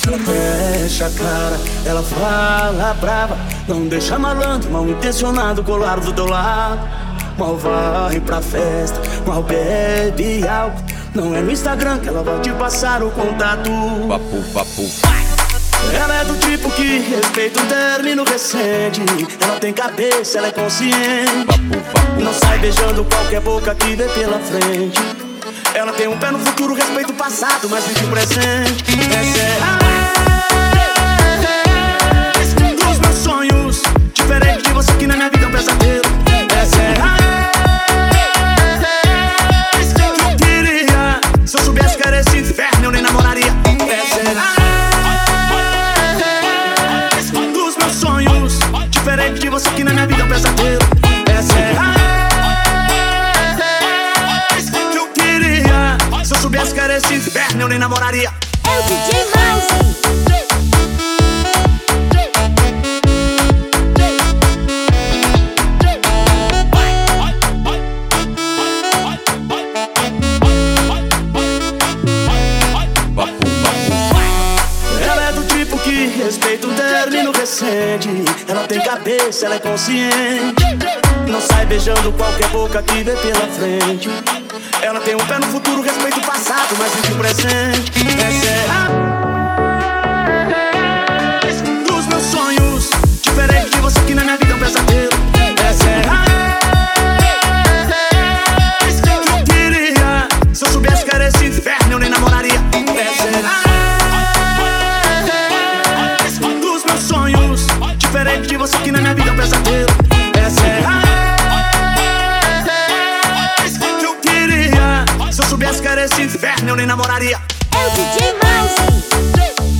Fecha a cara, ela fala brava. Não deixa malandro, mal intencionado colar do teu lado. Mal vai pra festa, mal bebe álcool. Não é no Instagram que ela vai te passar o contato. Papo, papo. Ela é do tipo que respeita um término recente. Ela tem cabeça, ela é consciente. Papo, papo. Não sai beijando qualquer boca que vê pela frente. Ela tem um pé no futuro, respeita o passado, mas vive o presente. Essa é a dos meus sonhos. Diferente de você que na minha vida é um pesadelo. Essa é a que eu queria. Se eu soubesse que era esse inferno, eu nem namoraria. Essa é a dos meus sonhos. Diferente de você que na minha vida é um pesadelo. Essa é a se eu soubesse que era esse inferno, eu nem namoraria. É o DJ Mouse. Ela é do tipo que respeita um término recente. Ela tem cabeça, ela é consciente. Não sai beijando qualquer boca que vê pela frente. Ela tem um pé no futuro, respeita o passado, mas vive o presente. Essa é a dos meus sonhos. Diferente de você que na minha vida é um pesadelo. Essa é a que eu queria. Se eu soubesse que era esse inferno, eu nem namoraria. Essa é a dos meus sonhos. Diferente de você que na minha vida é um pesadelo. Essa é a se eu soubesse que era esse inferno, eu nem namoraria. É o DJ Mouse.